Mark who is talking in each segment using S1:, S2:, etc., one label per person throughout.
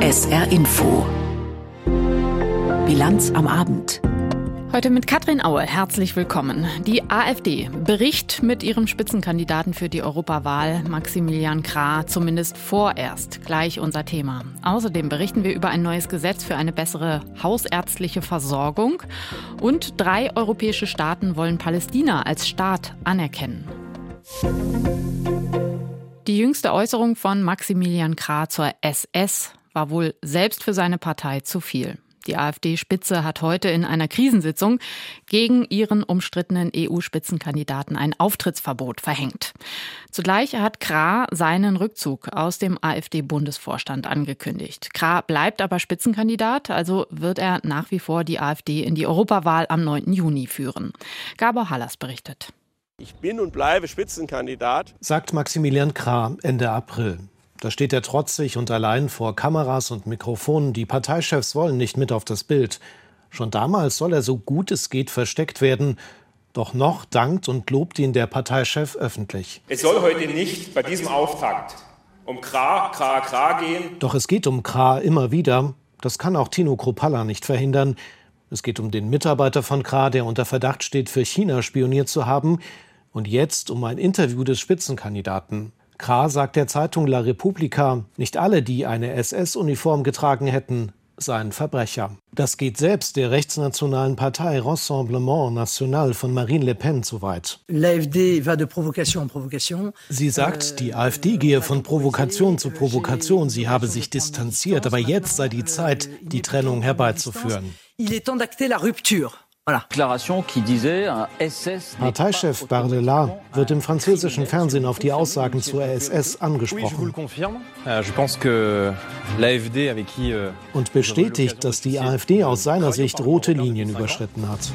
S1: SR Info. Bilanz am Abend.
S2: Heute mit Katrin Aue. Herzlich willkommen. Die AfD bricht mit ihrem Spitzenkandidaten für die Europawahl, Maximilian Krah, zumindest vorerst. Gleich unser Thema. Außerdem berichten wir über ein neues Gesetz für eine bessere hausärztliche Versorgung. Und 3 europäische Staaten wollen Palästina als Staat anerkennen. Die jüngste Äußerung von Maximilian Krah zur SS war wohl selbst für seine Partei zu viel. Die AfD-Spitze hat heute in einer Krisensitzung gegen ihren umstrittenen EU-Spitzenkandidaten ein Auftrittsverbot verhängt. Zugleich hat Krah seinen Rückzug aus dem AfD-Bundesvorstand angekündigt. Krah bleibt aber Spitzenkandidat, also wird er nach wie vor die AfD in die Europawahl am 9. Juni führen. Gabor Hallas berichtet.
S3: Ich bin und bleibe Spitzenkandidat,
S4: sagt Maximilian Krah Ende April. Da steht er trotzig und allein vor Kameras und Mikrofonen. Die Parteichefs wollen nicht mit auf das Bild. Schon damals soll er so gut es geht versteckt werden. Doch noch dankt und lobt ihn der Parteichef öffentlich.
S5: Es soll heute nicht bei diesem Auftakt um Krah gehen.
S4: Doch es geht um Krah immer wieder. Das kann auch Tino Kruppalla nicht verhindern. Es geht um den Mitarbeiter von Krah, der unter Verdacht steht, für China spioniert zu haben. Und jetzt um ein Interview des Spitzenkandidaten. Krah sagt der Zeitung La Repubblica, nicht alle, die eine SS-Uniform getragen hätten, seien Verbrecher. Das geht selbst der rechtsnationalen Partei Rassemblement National von Marine Le Pen zu weit. Sie sagt, die AfD gehe von Provokation zu Provokation. Sie habe sich distanziert, aber jetzt sei die Zeit, die Trennung herbeizuführen. Parteichef Bardella wird im französischen Fernsehen auf die Aussagen zur SS angesprochen und bestätigt, dass die AfD aus seiner Sicht rote Linien überschritten hat.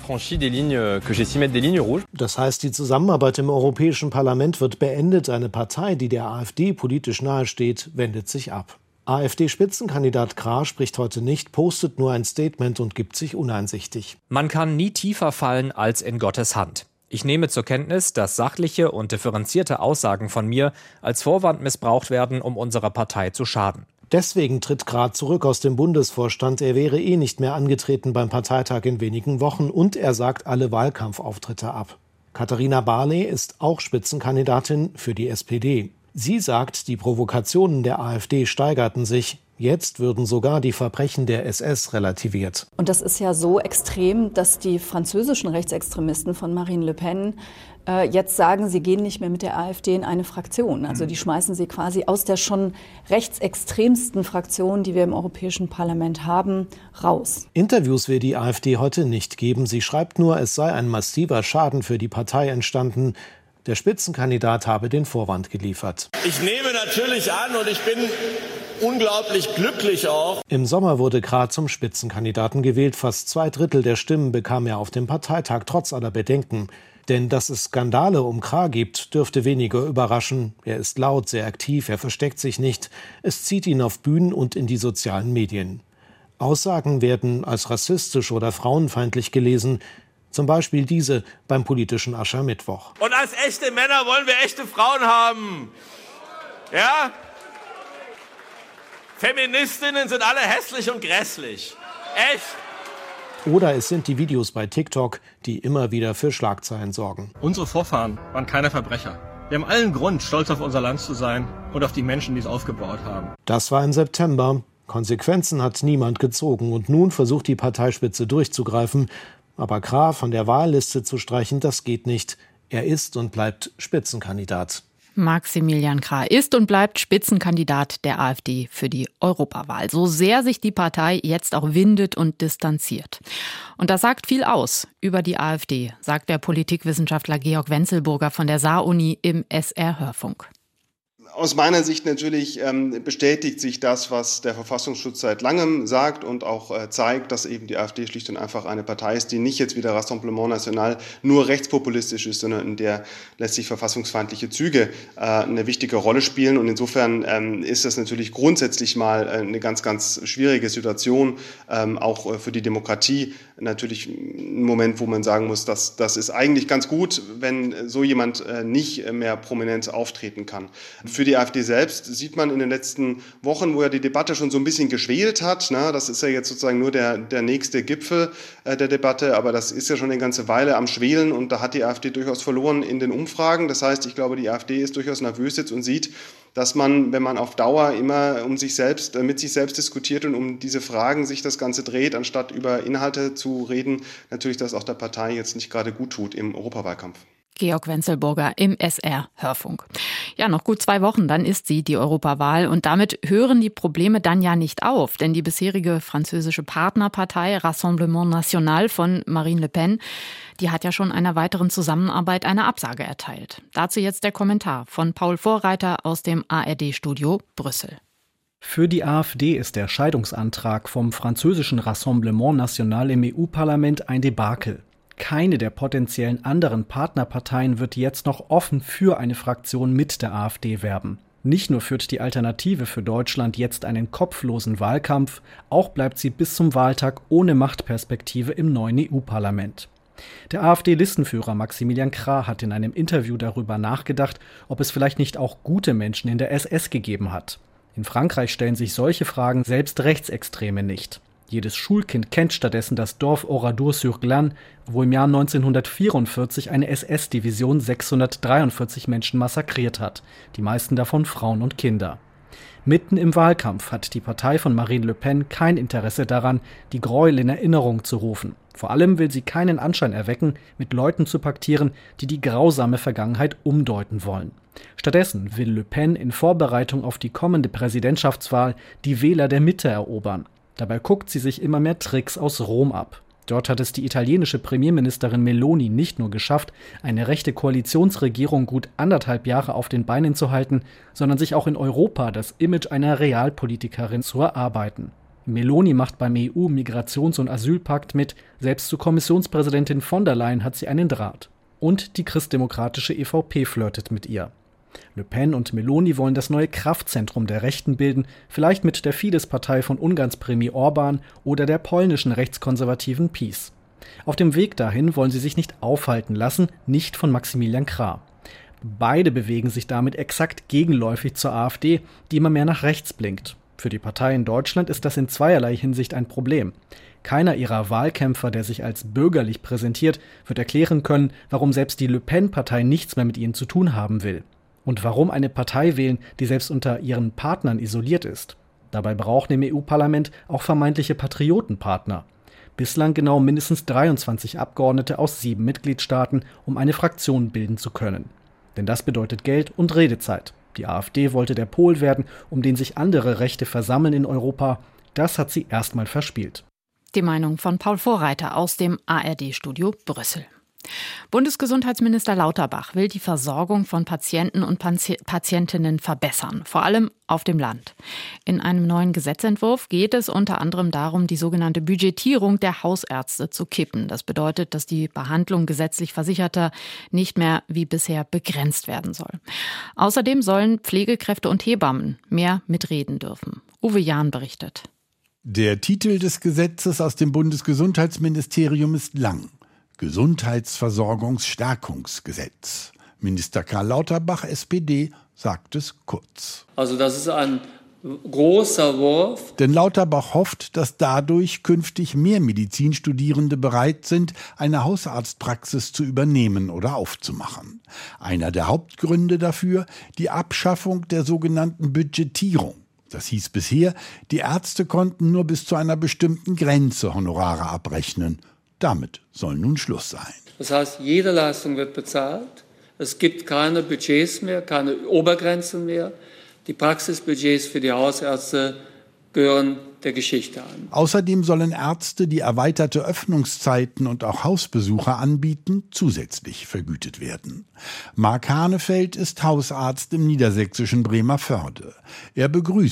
S4: Das heißt, die Zusammenarbeit im Europäischen Parlament wird beendet. Eine Partei, die der AfD politisch nahesteht, wendet sich ab. AfD-Spitzenkandidat Krah spricht heute nicht, postet nur ein Statement und gibt sich uneinsichtig.
S6: Man kann nie tiefer fallen als in Gottes Hand. Ich nehme zur Kenntnis, dass sachliche und differenzierte Aussagen von mir als Vorwand missbraucht werden, um unserer Partei zu schaden.
S4: Deswegen tritt Krah zurück aus dem Bundesvorstand. Er wäre nicht mehr angetreten beim Parteitag in wenigen Wochen und er sagt alle Wahlkampfauftritte ab. Katharina Barley ist auch Spitzenkandidatin für die SPD. Sie sagt, die Provokationen der AfD steigerten sich. Jetzt würden sogar die Verbrechen der SS relativiert.
S7: Und das ist ja so extrem, dass die französischen Rechtsextremisten von Marine Le Pen jetzt sagen, sie gehen nicht mehr mit der AfD in eine Fraktion. Also die schmeißen sie quasi aus der schon rechtsextremsten Fraktion, die wir im Europäischen Parlament haben, raus.
S4: Interviews will die AfD heute nicht geben. Sie schreibt nur, es sei ein massiver Schaden für die Partei entstanden. Der Spitzenkandidat habe den Vorwand geliefert.
S3: Ich nehme natürlich an und ich bin unglaublich glücklich auch.
S4: Im Sommer wurde Krah zum Spitzenkandidaten gewählt. Fast 2/3 der Stimmen bekam er auf dem Parteitag, trotz aller Bedenken. Denn dass es Skandale um Krah gibt, dürfte weniger überraschen. Er ist laut, sehr aktiv, er versteckt sich nicht. Es zieht ihn auf Bühnen und in die sozialen Medien. Aussagen werden als rassistisch oder frauenfeindlich gelesen. Zum Beispiel diese beim politischen Aschermittwoch.
S3: Und als echte Männer wollen wir echte Frauen haben. Ja? Feministinnen sind alle hässlich und grässlich. Echt.
S4: Oder es sind die Videos bei TikTok, die immer wieder für Schlagzeilen sorgen.
S8: Unsere Vorfahren waren keine Verbrecher. Wir haben allen Grund, stolz auf unser Land zu sein und auf die Menschen, die es aufgebaut haben.
S4: Das war im September. Konsequenzen hat niemand gezogen. Und nun versucht die Parteispitze durchzugreifen. Aber Krah von der Wahlliste zu streichen, das geht nicht. Er ist und bleibt Spitzenkandidat.
S2: Maximilian Krah ist und bleibt Spitzenkandidat der AfD für die Europawahl. So sehr sich die Partei jetzt auch windet und distanziert. Und das sagt viel aus über die AfD, sagt der Politikwissenschaftler Georg Wenzelburger von der Saar-Uni im SR-Hörfunk.
S9: Aus meiner Sicht natürlich bestätigt sich das, was der Verfassungsschutz seit langem sagt und auch zeigt, dass eben die AfD schlicht und einfach eine Partei ist, die nicht jetzt wie der Rassemblement National nur rechtspopulistisch ist, sondern in der letztlich verfassungsfeindliche Züge eine wichtige Rolle spielen. Und insofern ist das natürlich grundsätzlich mal eine ganz, ganz schwierige Situation, auch für die Demokratie. Natürlich ein Moment, wo man sagen muss, dass das ist eigentlich ganz gut, wenn so jemand nicht mehr prominent auftreten kann. Für die AfD selbst sieht man in den letzten Wochen, wo ja die Debatte schon so ein bisschen geschwelt hat, das ist ja jetzt sozusagen nur der nächste Gipfel der Debatte, aber das ist ja schon eine ganze Weile am Schwelen und da hat die AfD durchaus verloren in den Umfragen. Das heißt, ich glaube, die AfD ist durchaus nervös jetzt und sieht, dass man, wenn man auf Dauer immer mit sich selbst diskutiert und um diese Fragen sich das Ganze dreht, anstatt über Inhalte zu reden, natürlich das auch der Partei jetzt nicht gerade gut tut im Europawahlkampf.
S2: Georg Wenzelburger im SR-Hörfunk. Ja, noch gut 2 Wochen, dann ist die Europawahl. Und damit hören die Probleme dann ja nicht auf. Denn die bisherige französische Partnerpartei Rassemblement National von Marine Le Pen, die hat ja schon einer weiteren Zusammenarbeit eine Absage erteilt. Dazu jetzt der Kommentar von Paul Vorreiter aus dem ARD-Studio Brüssel.
S10: Für die AfD ist der Scheidungsantrag vom französischen Rassemblement National im EU-Parlament ein Debakel. Keine der potenziellen anderen Partnerparteien wird jetzt noch offen für eine Fraktion mit der AfD werben. Nicht nur führt die Alternative für Deutschland jetzt einen kopflosen Wahlkampf, auch bleibt sie bis zum Wahltag ohne Machtperspektive im neuen EU-Parlament. Der AfD-Listenführer Maximilian Krah hat in einem Interview darüber nachgedacht, ob es vielleicht nicht auch gute Menschen in der SS gegeben hat. In Frankreich stellen sich solche Fragen selbst Rechtsextreme nicht. Jedes Schulkind kennt stattdessen das Dorf Oradour-sur-Glane, wo im Jahr 1944 eine SS-Division 643 Menschen massakriert hat, die meisten davon Frauen und Kinder. Mitten im Wahlkampf hat die Partei von Marine Le Pen kein Interesse daran, die Gräuel in Erinnerung zu rufen. Vor allem will sie keinen Anschein erwecken, mit Leuten zu paktieren, die die grausame Vergangenheit umdeuten wollen. Stattdessen will Le Pen in Vorbereitung auf die kommende Präsidentschaftswahl die Wähler der Mitte erobern. Dabei guckt sie sich immer mehr Tricks aus Rom ab. Dort hat es die italienische Premierministerin Meloni nicht nur geschafft, eine rechte Koalitionsregierung gut 1,5 Jahre auf den Beinen zu halten, sondern sich auch in Europa das Image einer Realpolitikerin zu erarbeiten. Meloni macht beim EU-Migrations- und Asylpakt mit, selbst zu Kommissionspräsidentin von der Leyen hat sie einen Draht. Und die christdemokratische EVP flirtet mit ihr. Le Pen und Meloni wollen das neue Kraftzentrum der Rechten bilden, vielleicht mit der Fidesz-Partei von Ungarns Premier Orbán oder der polnischen rechtskonservativen PiS. Auf dem Weg dahin wollen sie sich nicht aufhalten lassen, nicht von Maximilian Krah. Beide bewegen sich damit exakt gegenläufig zur AfD, die immer mehr nach rechts blinkt. Für die Partei in Deutschland ist das in zweierlei Hinsicht ein Problem. Keiner ihrer Wahlkämpfer, der sich als bürgerlich präsentiert, wird erklären können, warum selbst die Le Pen-Partei nichts mehr mit ihnen zu tun haben will. Und warum eine Partei wählen, die selbst unter ihren Partnern isoliert ist. Dabei brauchen im EU-Parlament auch vermeintliche Patriotenpartner. Bislang genau mindestens 23 Abgeordnete aus 7 Mitgliedstaaten, um eine Fraktion bilden zu können. Denn das bedeutet Geld und Redezeit. Die AfD wollte der Pol werden, um den sich andere Rechte versammeln in Europa. Das hat sie erstmal verspielt.
S2: Die Meinung von Paul Vorreiter aus dem ARD-Studio Brüssel. Bundesgesundheitsminister Lauterbach will die Versorgung von Patienten und Patientinnen verbessern, vor allem auf dem Land. In einem neuen Gesetzentwurf geht es unter anderem darum, die sogenannte Budgetierung der Hausärzte zu kippen. Das bedeutet, dass die Behandlung gesetzlich Versicherter nicht mehr wie bisher begrenzt werden soll. Außerdem sollen Pflegekräfte und Hebammen mehr mitreden dürfen. Uwe Jahn berichtet.
S11: Der Titel des Gesetzes aus dem Bundesgesundheitsministerium ist lang. Gesundheitsversorgungsstärkungsgesetz. Minister Karl Lauterbach, SPD, sagt es kurz.
S12: Also das ist ein großer Wurf.
S11: Denn Lauterbach hofft, dass dadurch künftig mehr Medizinstudierende bereit sind, eine Hausarztpraxis zu übernehmen oder aufzumachen. Einer der Hauptgründe dafür, die Abschaffung der sogenannten Budgetierung. Das hieß bisher, die Ärzte konnten nur bis zu einer bestimmten Grenze Honorare abrechnen. Damit soll nun Schluss sein.
S12: Das heißt, jede Leistung wird bezahlt. Es gibt keine Budgets mehr, keine Obergrenzen mehr. Die Praxisbudgets für die Hausärzte gehören der Geschichte an.
S11: Außerdem sollen Ärzte, die erweiterte Öffnungszeiten und auch Hausbesuche anbieten, zusätzlich vergütet werden. Marc Hanefeld ist Hausarzt im niedersächsischen Bremervörde. Er begrüßt,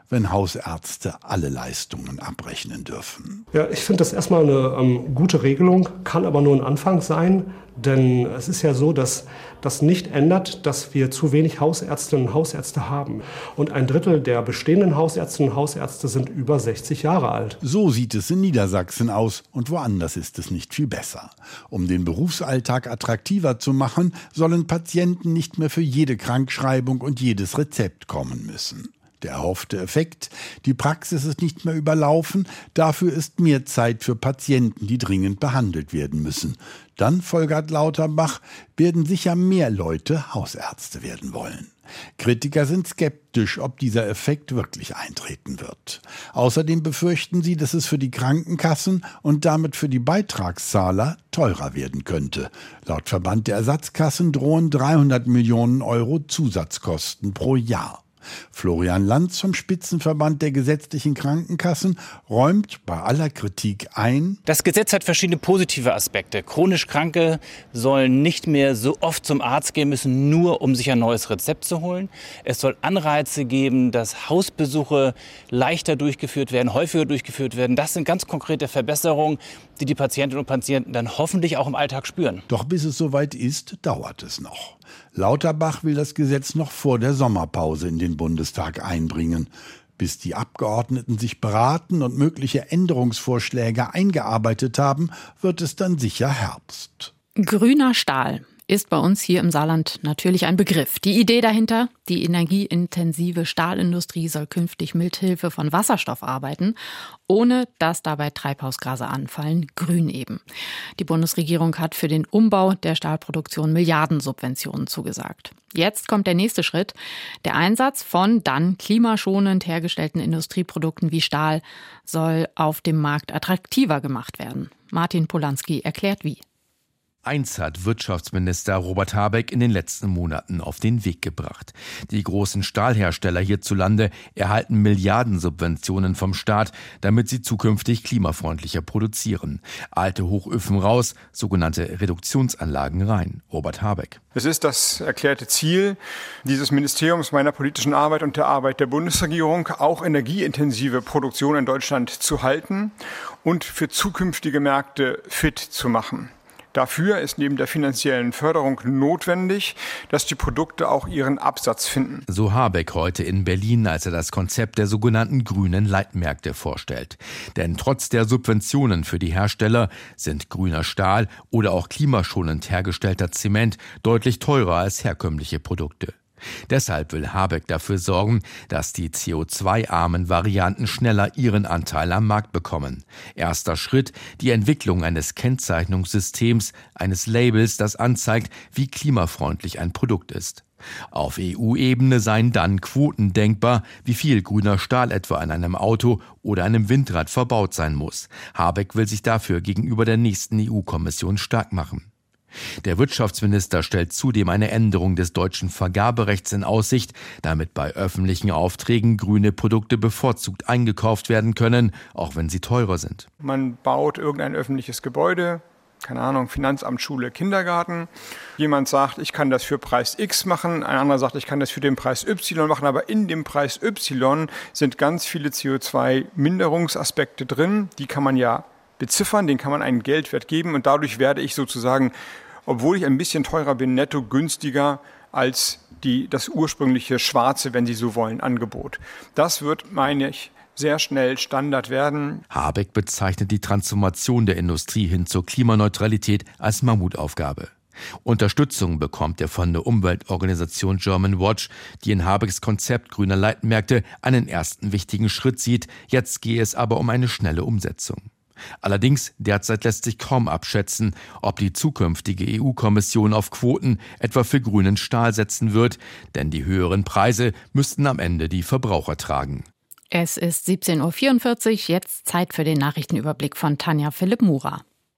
S11: wenn Hausärzte alle Leistungen abrechnen dürfen.
S13: Ja, ich finde das erstmal eine gute Regelung, kann aber nur ein Anfang sein. Denn es ist ja so, dass das nicht ändert, dass wir zu wenig Hausärztinnen und Hausärzte haben. Und 1/3 der bestehenden Hausärztinnen und Hausärzte sind über 60 Jahre alt.
S11: So sieht es in Niedersachsen aus und woanders ist es nicht viel besser. Um den Berufsalltag attraktiver zu machen, sollen Patienten nicht mehr für jede Krankschreibung und jedes Rezept kommen müssen. Der erhoffte Effekt: Die Praxis ist nicht mehr überlaufen, dafür ist mehr Zeit für Patienten, die dringend behandelt werden müssen. Dann, folgert Lauterbach, werden sicher mehr Leute Hausärzte werden wollen. Kritiker sind skeptisch, ob dieser Effekt wirklich eintreten wird. Außerdem befürchten sie, dass es für die Krankenkassen und damit für die Beitragszahler teurer werden könnte. Laut Verband der Ersatzkassen drohen 300 Millionen Euro Zusatzkosten pro Jahr. Florian Lanz vom Spitzenverband der gesetzlichen Krankenkassen räumt bei aller Kritik ein:
S14: Das Gesetz hat verschiedene positive Aspekte. Chronisch Kranke sollen nicht mehr so oft zum Arzt gehen müssen, nur um sich ein neues Rezept zu holen. Es soll Anreize geben, dass Hausbesuche leichter durchgeführt werden, häufiger durchgeführt werden. Das sind ganz konkrete Verbesserungen, die die Patientinnen und Patienten dann hoffentlich auch im Alltag spüren.
S11: Doch bis es soweit ist, dauert es noch. Lauterbach will das Gesetz noch vor der Sommerpause in den Bundestag einbringen. Bis die Abgeordneten sich beraten und mögliche Änderungsvorschläge eingearbeitet haben, wird es dann sicher Herbst.
S2: Grüner Stahl ist bei uns hier im Saarland natürlich ein Begriff. Die Idee dahinter: Die energieintensive Stahlindustrie soll künftig mithilfe von Wasserstoff arbeiten, ohne dass dabei Treibhausgase anfallen, grün eben. Die Bundesregierung hat für den Umbau der Stahlproduktion Milliardensubventionen zugesagt. Jetzt kommt der nächste Schritt. Der Einsatz von dann klimaschonend hergestellten Industrieprodukten wie Stahl soll auf dem Markt attraktiver gemacht werden. Martin Polanski erklärt wie.
S15: Eins hat Wirtschaftsminister Robert Habeck in den letzten Monaten auf den Weg gebracht. Die großen Stahlhersteller hierzulande erhalten Milliardensubventionen vom Staat, damit sie zukünftig klimafreundlicher produzieren. Alte Hochöfen raus, sogenannte Reduktionsanlagen rein. Robert Habeck.
S5: Es ist das erklärte Ziel dieses Ministeriums, meiner politischen Arbeit und der Arbeit der Bundesregierung, auch energieintensive Produktion in Deutschland zu halten und für zukünftige Märkte fit zu machen. Dafür ist neben der finanziellen Förderung notwendig, dass die Produkte auch ihren Absatz finden.
S15: So Habeck heute in Berlin, als er das Konzept der sogenannten grünen Leitmärkte vorstellt. Denn trotz der Subventionen für die Hersteller sind grüner Stahl oder auch klimaschonend hergestellter Zement deutlich teurer als herkömmliche Produkte. Deshalb will Habeck dafür sorgen, dass die CO2-armen Varianten schneller ihren Anteil am Markt bekommen. Erster Schritt: die Entwicklung eines Kennzeichnungssystems, eines Labels, das anzeigt, wie klimafreundlich ein Produkt ist. Auf EU-Ebene seien dann Quoten denkbar, wie viel grüner Stahl etwa an einem Auto oder einem Windrad verbaut sein muss. Habeck will sich dafür gegenüber der nächsten EU-Kommission stark machen. Der Wirtschaftsminister stellt zudem eine Änderung des deutschen Vergaberechts in Aussicht, damit bei öffentlichen Aufträgen grüne Produkte bevorzugt eingekauft werden können, auch wenn sie teurer sind.
S5: Man baut irgendein öffentliches Gebäude, keine Ahnung, Finanzamt, Schule, Kindergarten. Jemand sagt, ich kann das für Preis X machen, ein anderer sagt, ich kann das für den Preis Y machen, aber in dem Preis Y sind ganz viele CO2-Minderungsaspekte drin, die kann man ja beziffern, den kann man einen Geldwert geben und dadurch werde ich sozusagen, obwohl ich ein bisschen teurer bin, netto günstiger als das ursprüngliche schwarze, wenn Sie so wollen, Angebot. Das wird, meine ich, sehr schnell Standard werden.
S15: Habeck bezeichnet die Transformation der Industrie hin zur Klimaneutralität als Mammutaufgabe. Unterstützung bekommt er von der Umweltorganisation German Watch, die in Habecks Konzept grüner Leitmärkte einen ersten wichtigen Schritt sieht. Jetzt gehe es aber um eine schnelle Umsetzung. Allerdings, derzeit lässt sich kaum abschätzen, ob die zukünftige EU-Kommission auf Quoten etwa für grünen Stahl setzen wird, denn die höheren Preise müssten am Ende die Verbraucher tragen.
S2: Es ist 17.44 Uhr, jetzt Zeit für den Nachrichtenüberblick von Tanja Philipp Murer.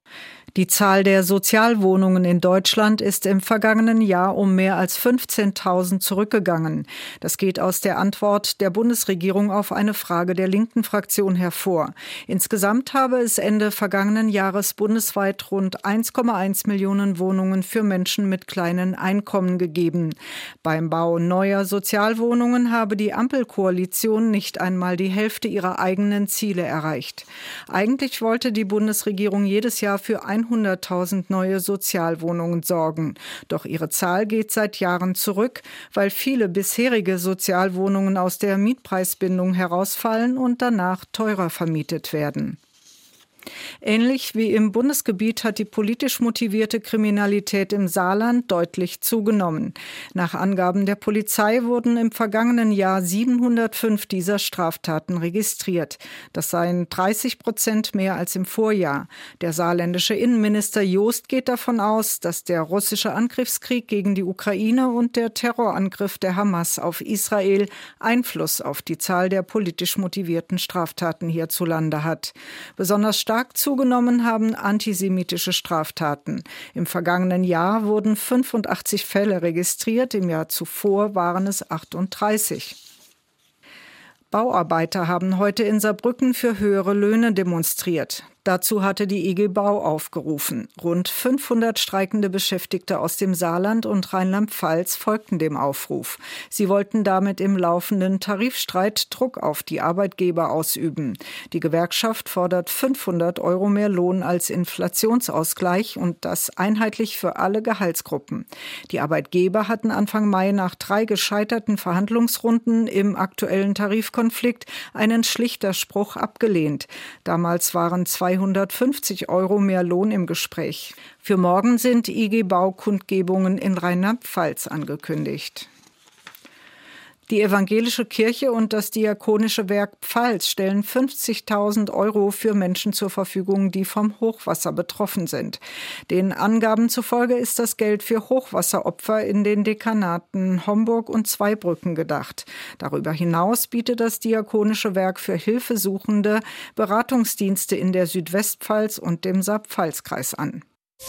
S16: Die Zahl der Sozialwohnungen in Deutschland ist im vergangenen Jahr um mehr als 15.000 zurückgegangen. Das geht aus der Antwort der Bundesregierung auf eine Frage der linken Fraktion hervor. Insgesamt habe es Ende vergangenen Jahres bundesweit rund 1,1 Millionen Wohnungen für Menschen mit kleinen Einkommen gegeben. Beim Bau neuer Sozialwohnungen habe die Ampelkoalition nicht einmal die Hälfte ihrer eigenen Ziele erreicht. Eigentlich wollte die Bundesregierung jedes Jahr für 100.000 neue Sozialwohnungen sorgen. Doch ihre Zahl geht seit Jahren zurück, weil viele bisherige Sozialwohnungen aus der Mietpreisbindung herausfallen und danach teurer vermietet werden. Ähnlich wie im Bundesgebiet hat die politisch motivierte Kriminalität im Saarland deutlich zugenommen. Nach Angaben der Polizei wurden im vergangenen Jahr 705 dieser Straftaten registriert. Das seien 30% mehr als im Vorjahr. Der saarländische Innenminister Joost geht davon aus, dass der russische Angriffskrieg gegen die Ukraine und der Terrorangriff der Hamas auf Israel Einfluss auf die Zahl der politisch motivierten Straftaten hierzulande hat. Besonders stark zugenommen haben antisemitische Straftaten. Im vergangenen Jahr wurden 85 Fälle registriert, im Jahr zuvor waren es 38. Bauarbeiter haben heute in Saarbrücken für höhere Löhne demonstriert. Dazu hatte die IG Bau aufgerufen. Rund 500 streikende Beschäftigte aus dem Saarland und Rheinland-Pfalz folgten dem Aufruf. Sie wollten damit im laufenden Tarifstreit Druck auf die Arbeitgeber ausüben. Die Gewerkschaft fordert 500 € mehr Lohn als Inflationsausgleich und das einheitlich für alle Gehaltsgruppen. Die Arbeitgeber hatten Anfang Mai nach 3 gescheiterten Verhandlungsrunden im aktuellen Tarifkonflikt einen Schlichterspruch abgelehnt. Damals waren 250 € mehr Lohn im Gespräch. Für morgen sind IG Bau-Kundgebungen in Rheinland-Pfalz angekündigt. Die Evangelische Kirche und das Diakonische Werk Pfalz stellen 50.000 € für Menschen zur Verfügung, die vom Hochwasser betroffen sind. Den Angaben zufolge ist das Geld für Hochwasseropfer in den Dekanaten Homburg und Zweibrücken gedacht. Darüber hinaus bietet das Diakonische Werk für Hilfesuchende Beratungsdienste in der Südwestpfalz und dem Saar-Pfalz-Kreis an.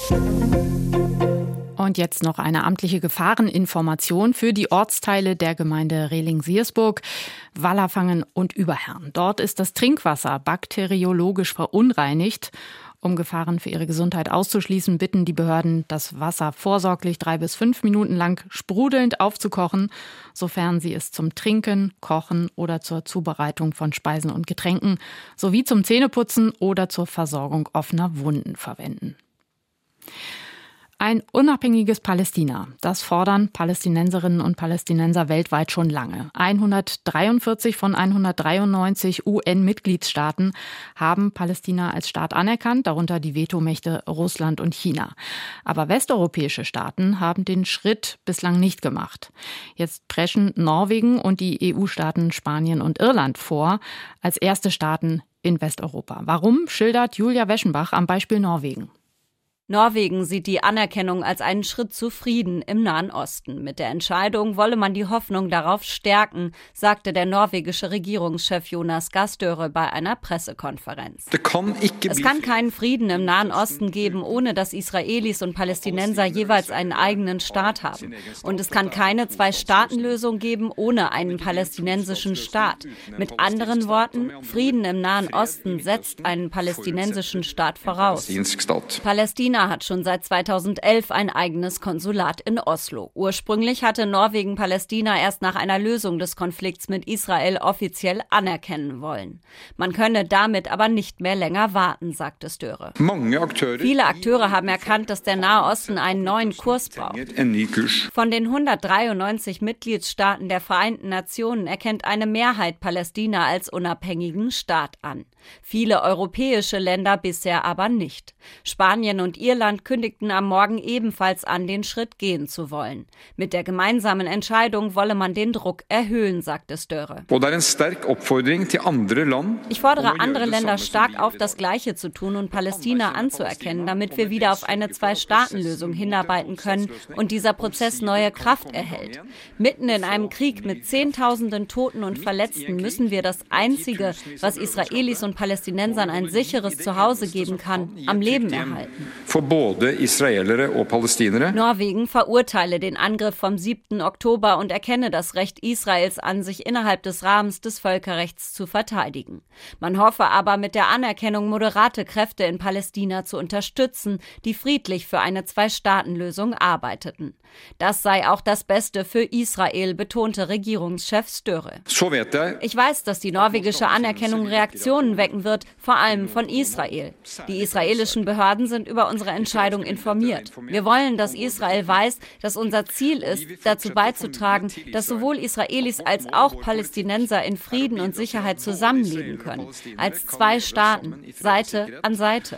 S2: Und jetzt noch eine amtliche Gefahreninformation für die Ortsteile der Gemeinde Rehling-Siersburg, Wallerfangen und Überherrn. Dort ist das Trinkwasser bakteriologisch verunreinigt. Um Gefahren für ihre Gesundheit auszuschließen, bitten die Behörden, das Wasser vorsorglich 3 bis 5 Minuten lang sprudelnd aufzukochen, sofern sie es zum Trinken, Kochen oder zur Zubereitung von Speisen und Getränken sowie zum Zähneputzen oder zur Versorgung offener Wunden verwenden. Ein unabhängiges Palästina, das fordern Palästinenserinnen und Palästinenser weltweit schon lange. 143 von 193 UN-Mitgliedstaaten haben Palästina als Staat anerkannt, darunter die Vetomächte Russland und China. Aber westeuropäische Staaten haben den Schritt bislang nicht gemacht. Jetzt preschen Norwegen und die EU-Staaten Spanien und Irland vor, als erste Staaten in Westeuropa. Warum, schildert Julia Weschenbach am Beispiel Norwegen.
S17: Norwegen sieht die Anerkennung als einen Schritt zu Frieden im Nahen Osten. Mit der Entscheidung wolle man die Hoffnung darauf stärken, sagte der norwegische Regierungschef Jonas Gahr Støre bei einer Pressekonferenz. Es kann keinen Frieden im Nahen Osten geben, ohne dass Israelis und Palästinenser jeweils einen eigenen Staat haben. Und es kann keine Zwei-Staaten-Lösung geben, ohne einen palästinensischen Staat. Mit anderen Worten, Frieden im Nahen Osten setzt einen palästinensischen Staat voraus. Palästina hat schon seit 2011 ein eigenes Konsulat in Oslo. Ursprünglich hatte Norwegen Palästina erst nach einer Lösung des Konflikts mit Israel offiziell anerkennen wollen. Man könne damit aber nicht mehr länger warten, sagte Støre. Viele Akteure haben erkannt, dass der Nahe Osten einen neuen Kurs braucht. Von den 193 Mitgliedstaaten der Vereinten Nationen erkennt eine Mehrheit Palästina als unabhängigen Staat an. Viele europäische Länder bisher aber nicht. Spanien und Irland kündigten am Morgen ebenfalls an, den Schritt gehen zu wollen. Mit der gemeinsamen Entscheidung wolle man den Druck erhöhen, sagte Störe. Ich fordere andere Länder stark auf, das Gleiche zu tun und Palästina anzuerkennen, damit wir wieder auf eine Zwei-Staaten-Lösung hinarbeiten können und dieser Prozess neue Kraft erhält. Mitten in einem Krieg mit Zehntausenden Toten und Verletzten müssen wir das Einzige, was Israelis und Palästinensern ein sicheres Zuhause geben kann, am Leben erhalten. Norwegen verurteile den Angriff vom 7. Oktober und erkenne das Recht Israels an, sich innerhalb des Rahmens des Völkerrechts zu verteidigen. Man hoffe aber, mit der Anerkennung moderate Kräfte in Palästina zu unterstützen, die friedlich für eine Zwei-Staaten-Lösung arbeiteten. Das sei auch das Beste für Israel, betonte Regierungschef Störe. Ich weiß, dass die norwegische Anerkennung Reaktionen wecken wird, vor allem von Israel. Die israelischen Behörden sind über unsere Entscheidung informiert. Wir wollen, dass Israel weiß, dass unser Ziel ist, dazu beizutragen, dass sowohl Israelis als auch Palästinenser in Frieden und Sicherheit zusammenleben können, als zwei Staaten, Seite an Seite.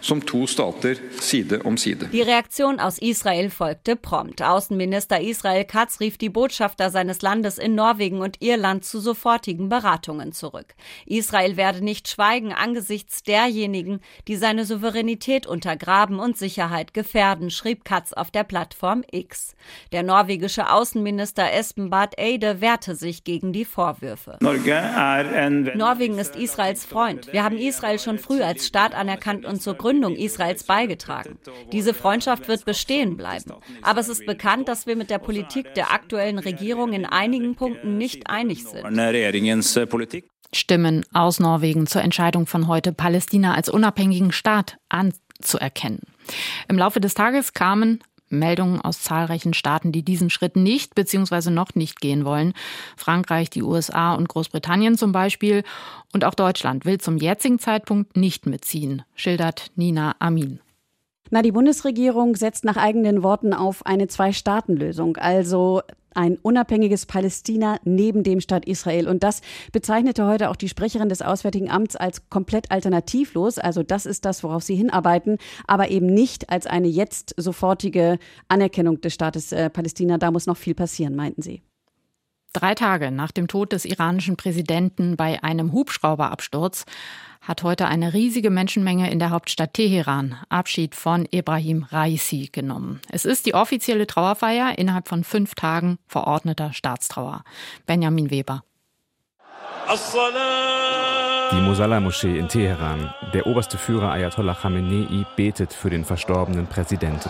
S17: Die Reaktion aus Israel folgte prompt. Außenminister Israel Katz rief die Botschafter seines Landes in Norwegen und Irland zu sofortigen Beratungen zurück. Israel werde nicht schweigen angesichts derjenigen, die seine Souveränität untergraben und Sicherheit gefährden, schrieb Katz auf der Plattform X. Der norwegische Außenminister Espen Barth Eide wehrte sich gegen die Vorwürfe. Norwegen ist Israels Freund. Wir haben Israel schon früh als Staat anerkannt und zur Gründung Israels beigetragen. Diese Freundschaft wird bestehen bleiben. Aber es ist bekannt, dass wir mit der Politik der aktuellen Regierung in einigen Punkten nicht einig sind.
S2: Stimmen aus Norwegen zur Entscheidung von heute, Palästina als unabhängigen Staat anzuerkennen. Im Laufe des Tages kamen Meldungen aus zahlreichen Staaten, die diesen Schritt nicht bzw. noch nicht gehen wollen. Frankreich, die USA und Großbritannien zum Beispiel. Und auch Deutschland will zum jetzigen Zeitpunkt nicht mitziehen, schildert Nina Amin.
S18: Die Bundesregierung setzt nach eigenen Worten auf eine Zwei-Staaten-Lösung, also ein unabhängiges Palästina neben dem Staat Israel. Und das bezeichnete heute auch die Sprecherin des Auswärtigen Amts als komplett alternativlos. Also das ist das, worauf sie hinarbeiten, aber eben nicht als eine jetzt sofortige Anerkennung des Staates Palästina. Da muss noch viel passieren, meinten sie.
S2: 3 Tage nach dem Tod des iranischen Präsidenten bei einem Hubschrauberabsturz hat heute eine riesige Menschenmenge in der Hauptstadt Teheran Abschied von Ebrahim Raisi genommen. Es ist die offizielle Trauerfeier innerhalb von 5 Tagen verordneter Staatstrauer. Benjamin Weber.
S19: Die Mosalla-Moschee in Teheran. Der oberste Führer Ayatollah Khamenei betet für den verstorbenen Präsidenten.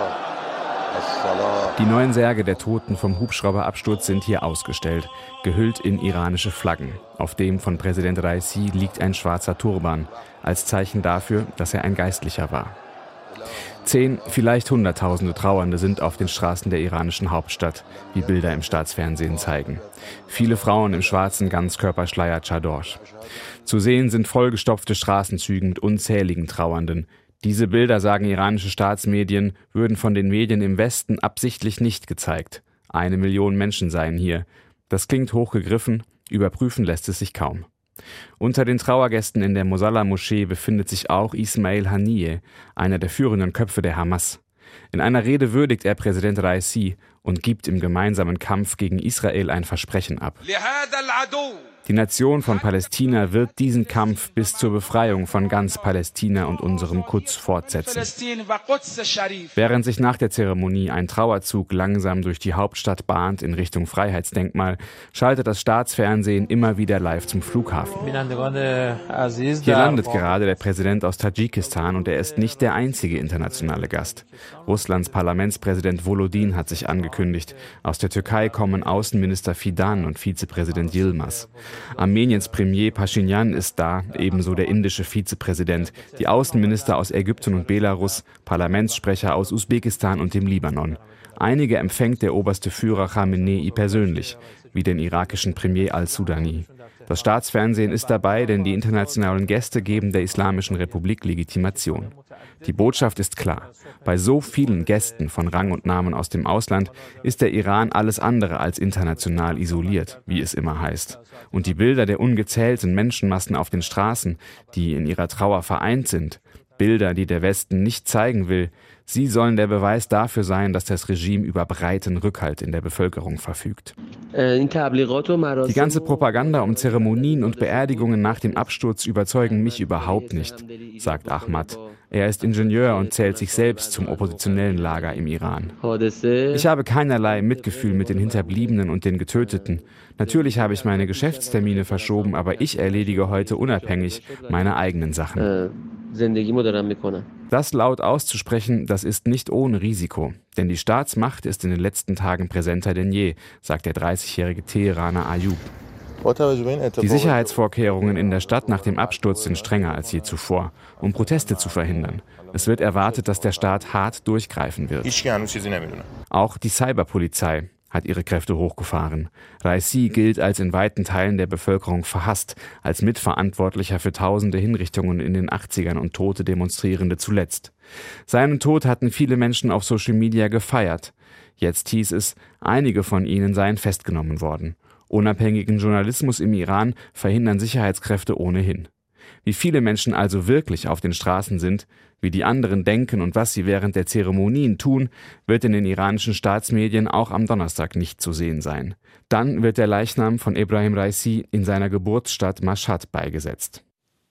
S19: Die 9 Särge der Toten vom Hubschrauberabsturz sind hier ausgestellt, gehüllt in iranische Flaggen. Auf dem von Präsident Raisi liegt ein schwarzer Turban, als Zeichen dafür, dass er ein Geistlicher war. 10, vielleicht Hunderttausende Trauernde sind auf den Straßen der iranischen Hauptstadt, wie Bilder im Staatsfernsehen zeigen. Viele Frauen im schwarzen Ganzkörperschleier Chador. Zu sehen sind vollgestopfte Straßenzüge mit unzähligen Trauernden. Diese Bilder, sagen iranische Staatsmedien, würden von den Medien im Westen absichtlich nicht gezeigt. 1 Million Menschen seien hier. Das klingt hochgegriffen, überprüfen lässt es sich kaum. Unter den Trauergästen in der Mosalla-Moschee befindet sich auch Ismail Haniyeh, einer der führenden Köpfe der Hamas. In einer Rede würdigt er Präsident Raisi und gibt im gemeinsamen Kampf gegen Israel ein Versprechen ab. Die Nation von Palästina wird diesen Kampf bis zur Befreiung von ganz Palästina und unserem Quds fortsetzen. Während sich nach der Zeremonie ein Trauerzug langsam durch die Hauptstadt bahnt in Richtung Freiheitsdenkmal, schaltet das Staatsfernsehen immer wieder live zum Flughafen. Hier landet gerade der Präsident aus Tadschikistan und er ist nicht der einzige internationale Gast. Russlands Parlamentspräsident Volodin hat sich angekündigt. Aus der Türkei kommen Außenminister Fidan und Vizepräsident Yilmaz. Armeniens Premier Pashinyan ist da, ebenso der indische Vizepräsident, die Außenminister aus Ägypten und Belarus, Parlamentssprecher aus Usbekistan und dem Libanon. Einige empfängt der oberste Führer Khamenei persönlich, wie den irakischen Premier al-Sudani. Das Staatsfernsehen ist dabei, denn die internationalen Gäste geben der Islamischen Republik Legitimation. Die Botschaft ist klar. Bei so vielen Gästen von Rang und Namen aus dem Ausland ist der Iran alles andere als international isoliert, wie es immer heißt. Und die Bilder der ungezählten Menschenmassen auf den Straßen, die in ihrer Trauer vereint sind, Bilder, die der Westen nicht zeigen will. Sie sollen der Beweis dafür sein, dass das Regime über breiten Rückhalt in der Bevölkerung verfügt. Die ganze Propaganda um Zeremonien und Beerdigungen nach dem Absturz überzeugen mich überhaupt nicht, sagt Ahmad. Er ist Ingenieur und zählt sich selbst zum oppositionellen Lager im Iran. Ich habe keinerlei Mitgefühl mit den Hinterbliebenen und den Getöteten. Natürlich habe ich meine Geschäftstermine verschoben, aber ich erledige heute unabhängig meine eigenen Sachen. Das laut auszusprechen, das ist nicht ohne Risiko. Denn die Staatsmacht ist in den letzten Tagen präsenter denn je, sagt der 30-jährige Teheraner Ayub. Die Sicherheitsvorkehrungen in der Stadt nach dem Absturz sind strenger als je zuvor, um Proteste zu verhindern. Es wird erwartet, dass der Staat hart durchgreifen wird. Auch die Cyberpolizei hat ihre Kräfte hochgefahren. Raisi gilt als in weiten Teilen der Bevölkerung verhasst, als Mitverantwortlicher für tausende Hinrichtungen in den 80ern und tote Demonstrierende zuletzt. Seinen Tod hatten viele Menschen auf Social Media gefeiert. Jetzt hieß es, einige von ihnen seien festgenommen worden. Unabhängigen Journalismus im Iran verhindern Sicherheitskräfte ohnehin. Wie viele Menschen also wirklich auf den Straßen sind, wie die anderen denken und was sie während der Zeremonien tun, wird in den iranischen Staatsmedien auch am Donnerstag nicht zu sehen sein. Dann wird der Leichnam von Ebrahim Raisi in seiner Geburtsstadt Mashhad beigesetzt.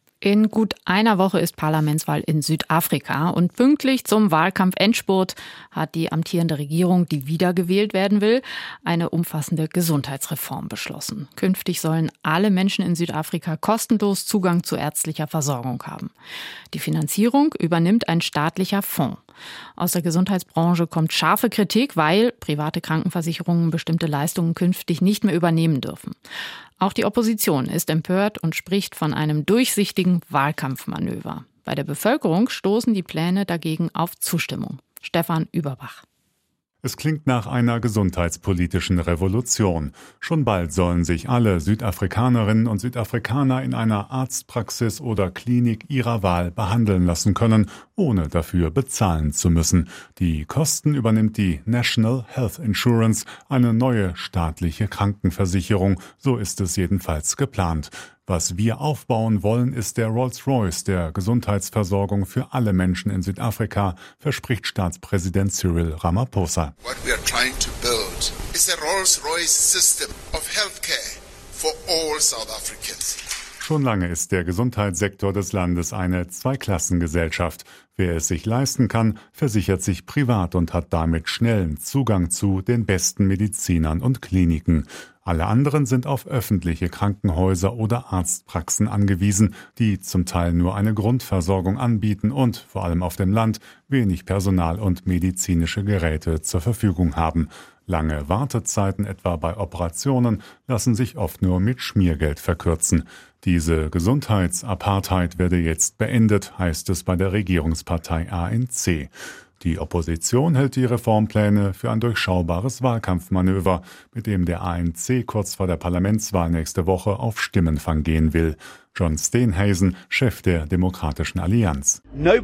S2: In gut einer Woche ist Parlamentswahl in Südafrika und pünktlich zum Wahlkampfendspurt hat die amtierende Regierung, die wiedergewählt werden will, eine umfassende Gesundheitsreform beschlossen. Künftig sollen alle Menschen in Südafrika kostenlos Zugang zu ärztlicher Versorgung haben. Die Finanzierung übernimmt ein staatlicher Fonds. Aus der Gesundheitsbranche kommt scharfe Kritik, weil private Krankenversicherungen bestimmte Leistungen künftig nicht mehr übernehmen dürfen. Auch die Opposition ist empört und spricht von einem durchsichtigen Wahlkampfmanöver. Bei der Bevölkerung stoßen die Pläne dagegen auf Zustimmung. Stefan Überbach.
S20: Es klingt nach einer gesundheitspolitischen Revolution. Schon bald sollen sich alle Südafrikanerinnen und Südafrikaner in einer Arztpraxis oder Klinik ihrer Wahl behandeln lassen können, ohne dafür bezahlen zu müssen. Die Kosten übernimmt die National Health Insurance, eine neue staatliche Krankenversicherung. So ist es jedenfalls geplant. Was wir aufbauen wollen, ist der Rolls-Royce der Gesundheitsversorgung für alle Menschen in Südafrika, verspricht Staatspräsident Cyril Ramaphosa.
S21: What we are trying to build is a Rolls-Royce system of healthcare for all South Africans.
S20: Schon lange ist der Gesundheitssektor des Landes eine Zweiklassengesellschaft. Wer es sich leisten kann, versichert sich privat und hat damit schnellen Zugang zu den besten Medizinern und Kliniken. Alle anderen sind auf öffentliche Krankenhäuser oder Arztpraxen angewiesen, die zum Teil nur eine Grundversorgung anbieten und, vor allem auf dem Land, wenig Personal und medizinische Geräte zur Verfügung haben. Lange Wartezeiten etwa bei Operationen lassen sich oft nur mit Schmiergeld verkürzen. Diese Gesundheitsapartheid werde jetzt beendet, heißt es bei der Regierungspartei ANC. Die Opposition hält die Reformpläne für ein durchschaubares Wahlkampfmanöver, mit dem der ANC kurz vor der Parlamentswahl nächste Woche auf Stimmenfang gehen will. John Steenhuisen, Chef der Demokratischen Allianz.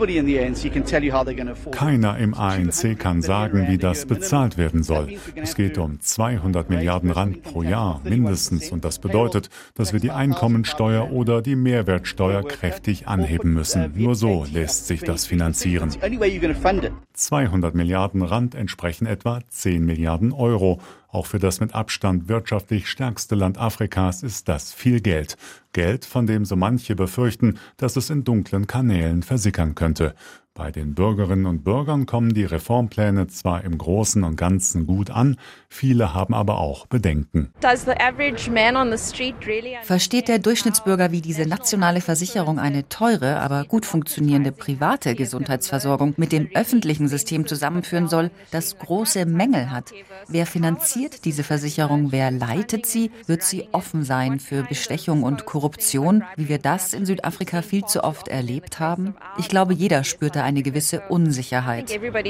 S20: Keiner im ANC kann sagen, wie das bezahlt werden soll. Es geht um 200 Milliarden Rand pro Jahr mindestens und das bedeutet, dass wir die Einkommensteuer oder die Mehrwertsteuer kräftig anheben müssen. Nur so lässt sich das finanzieren. 200 Milliarden Rand entsprechen etwa 10 Milliarden Euro. Auch für das mit Abstand wirtschaftlich stärkste Land Afrikas ist das viel Geld. Geld, von dem so manche befürchten, dass es in dunklen Kanälen versickern könnte. Bei den Bürgerinnen und Bürgern kommen die Reformpläne zwar im Großen und Ganzen gut an, viele haben aber auch Bedenken.
S22: Versteht der Durchschnittsbürger, wie diese nationale Versicherung eine teure, aber gut funktionierende private Gesundheitsversorgung mit dem öffentlichen System zusammenführen soll, das große Mängel hat? Wer finanziert diese Versicherung? Wer leitet sie? Wird sie offen sein für Bestechung und Korruption, wie wir das in Südafrika viel zu oft erlebt haben? Ich glaube, jeder spürt da eine gewisse Unsicherheit.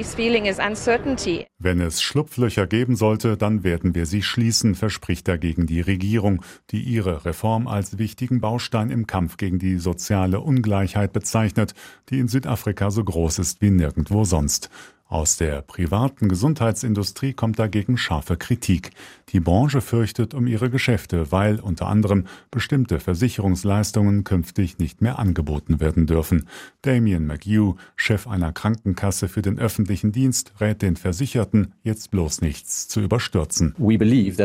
S20: Wenn es Schlupflöcher geben sollte, dann werden wir sie schließen, verspricht dagegen die Regierung, die ihre Reform als wichtigen Baustein im Kampf gegen die soziale Ungleichheit bezeichnet, die in Südafrika so groß ist wie nirgendwo sonst. Aus der privaten Gesundheitsindustrie kommt dagegen scharfe Kritik. Die Branche fürchtet um ihre Geschäfte, weil unter anderem bestimmte Versicherungsleistungen künftig nicht mehr angeboten werden dürfen. Damien McHugh, Chef einer Krankenkasse für den öffentlichen Dienst, rät den Versicherten, jetzt bloß nichts zu überstürzen. Es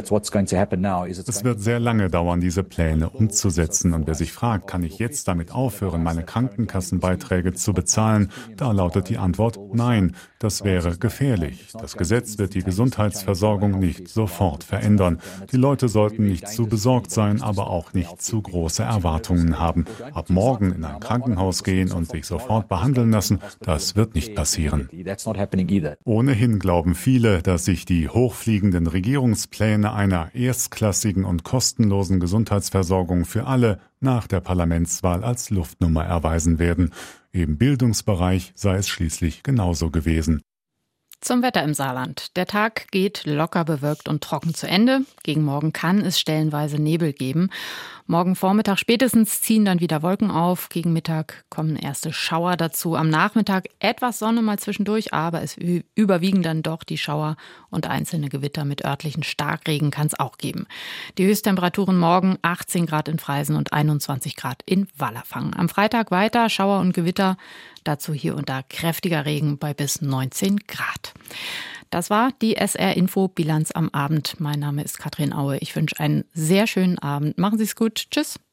S20: wird sehr lange dauern, diese Pläne umzusetzen. Und wer sich fragt, kann ich jetzt damit aufhören, meine Krankenkassenbeiträge zu bezahlen, da lautet die Antwort nein. Das wäre gefährlich. Das Gesetz wird die Gesundheitsversorgung nicht sofort verändern. Die Leute sollten nicht zu besorgt sein, aber auch nicht zu große Erwartungen haben. Ab morgen in ein Krankenhaus gehen und sich sofort behandeln lassen, das wird nicht passieren. Ohnehin glauben viele, dass sich die hochfliegenden Regierungspläne einer erstklassigen und kostenlosen Gesundheitsversorgung für alle nach der Parlamentswahl als Luftnummer erweisen werden. Im Bildungsbereich sei es schließlich genauso gewesen.
S2: Zum Wetter im Saarland. Der Tag geht locker bewölkt und trocken zu Ende. Gegen morgen kann es stellenweise Nebel geben. Morgen Vormittag spätestens ziehen dann wieder Wolken auf. Gegen Mittag kommen erste Schauer dazu. Am Nachmittag etwas Sonne mal zwischendurch, aber es überwiegen dann doch die Schauer und einzelne Gewitter mit örtlichen Starkregen kann es auch geben. Die Höchsttemperaturen morgen 18 Grad in Freisen und 21 Grad in Wallerfangen. Am Freitag weiter Schauer und Gewitter. Dazu hier und da kräftiger Regen bei bis 19 Grad. Das war die SR-Info-Bilanz am Abend. Mein Name ist Katrin Aue. Ich wünsche einen sehr schönen Abend. Machen Sie es gut. Tschüss.